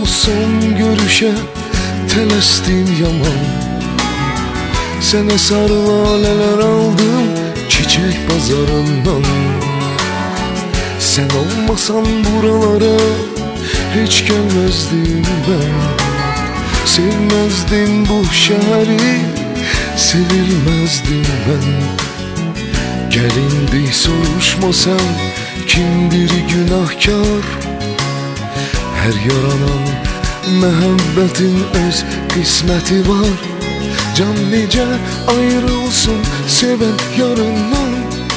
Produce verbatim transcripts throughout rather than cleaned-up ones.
bu son görüşe telestim yaman. Sene sarı laleler aldım çiçek pazarından. Sen olmasan buralara hiç gelmezdim ben. Sevmezdim bu şehri, sevilmezdim ben. Gelin bir soruşma sen, kimdir günahkar? Her yaranan məhəbbətin öz qisməti var. Can necə ayrılsın sevən yarından.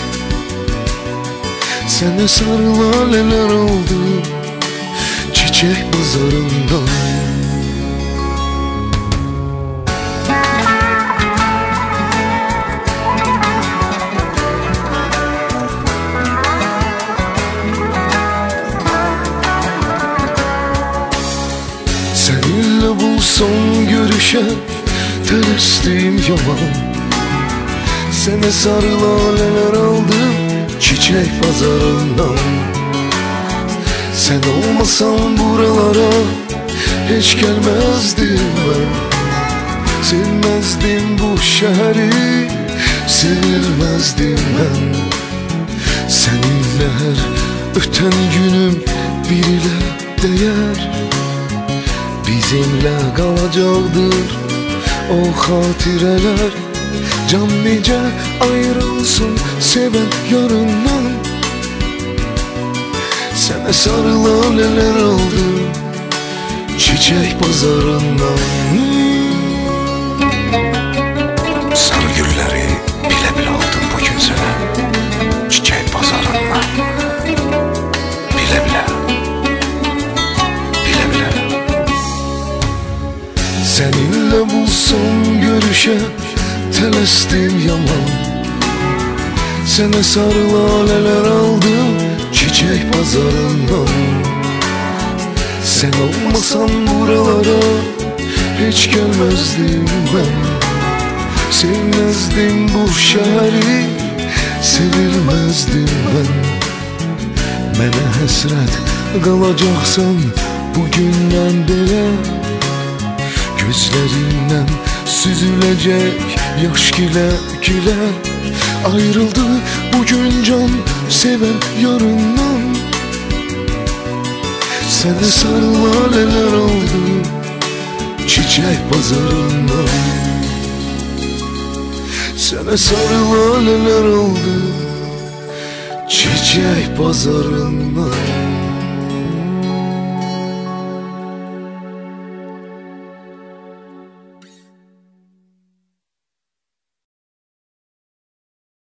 Sənə sarı lalələr oldu çiçek pazarından. Seninle bu son görüşe telestim yaman. Sene sarı laleler aldım çiçek pazarından. Sen olmasan buralara hiç gelmezdim ben. Sevmezdim bu şehri, sevilmezdim ben. Seninle her öten günüm bir ile değer. Bizimle kalacaktır o hatireler. Can necə ayrılsın seven yarından. Sənə sarı laleler aldı çiçek pazarından. Sarı gülleri bile bile aldım bugün sənə çiçek pazarından. Bile bile, bile bile. Seninle bu son görüşe telestim yaman. Sənə sarı laleler aldım çiçek pazarından. Sen olmasan buralara hiç gelmezdim ben. Sevmezdim bu şehri, sevilmezdim ben. Mənə həsrət qalacaqsan bugündən belə. Gözlerimden süzülecek yaş güle güle. Ayrıldı bugün can seven yarından. Sənə sarı laleler oldu çiçek pazarından. Sənə sarı laleler oldu çiçek pazarından.